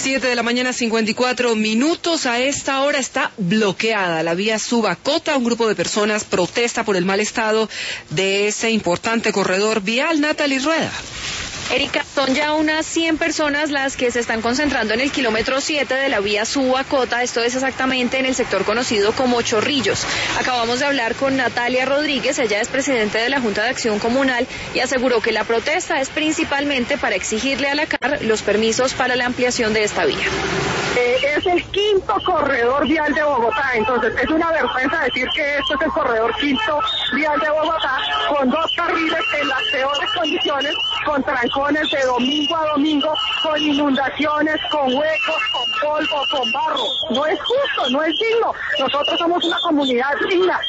7:54 a esta hora está bloqueada la vía Subacota. Un grupo de personas protesta por el mal estado de ese importante corredor vial. Natalie Rueda. Erika, son ya unas 100 personas las que se están concentrando en el kilómetro 7 de la vía Subacota. Esto es exactamente en el sector conocido como Chorrillos. Acabamos de hablar con Natalia Rodríguez, ella es presidente de la Junta de Acción Comunal y aseguró que la protesta es principalmente para exigirle a la CAR los permisos para la ampliación de esta vía. Es el quinto corredor vial de Bogotá, entonces es una vergüenza decir que esto es el corredor quinto vial de Bogotá, con 2 carriles en las peores condiciones, con trancones de domingo a domingo, con inundaciones, con huecos, con polvo, con barro. No es justo, no es digno. Nosotros somos una comunidad digna.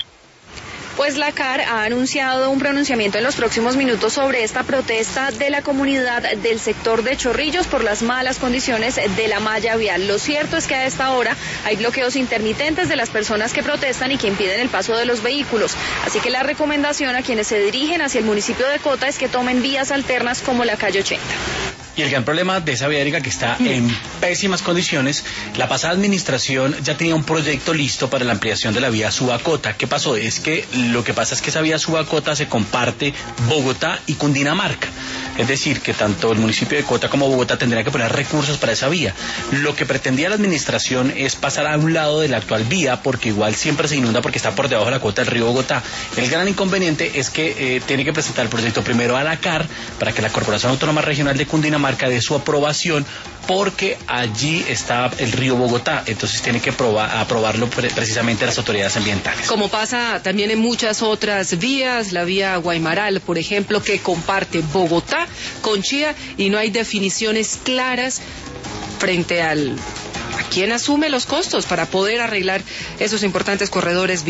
Pues la CAR ha anunciado un pronunciamiento en los próximos minutos sobre esta protesta de la comunidad del sector de Chorrillos por las malas condiciones de la malla vial. Lo cierto es que a esta hora hay bloqueos intermitentes de las personas que protestan y que impiden el paso de los vehículos. Así que la recomendación a quienes se dirigen hacia el municipio de Cota es que tomen vías alternas como la calle 80. Y el gran problema de esa vía, Erika, que está en pésimas condiciones, la pasada administración ya tenía un proyecto listo para la ampliación de la vía Subacota. ¿Qué pasó? Lo que pasa es que esa vía Subacota se comparte Bogotá y Cundinamarca. Es decir, que tanto el municipio de Cota como Bogotá tendrían que poner recursos para esa vía. Lo que pretendía la administración es pasar a un lado de la actual vía, porque igual siempre se inunda porque está por debajo de la cuota del río Bogotá. El gran inconveniente es que tiene que presentar el proyecto primero a la CAR para que la Corporación Autónoma Regional de Cundinamarca dé su aprobación, porque allí está el río Bogotá, entonces tiene que aprobarlo precisamente las autoridades ambientales. Como pasa también en muchas otras vías, la vía Guaymaral, por ejemplo, que comparte Bogotá con Chía y no hay definiciones claras frente a quién asume los costos para poder arreglar esos importantes corredores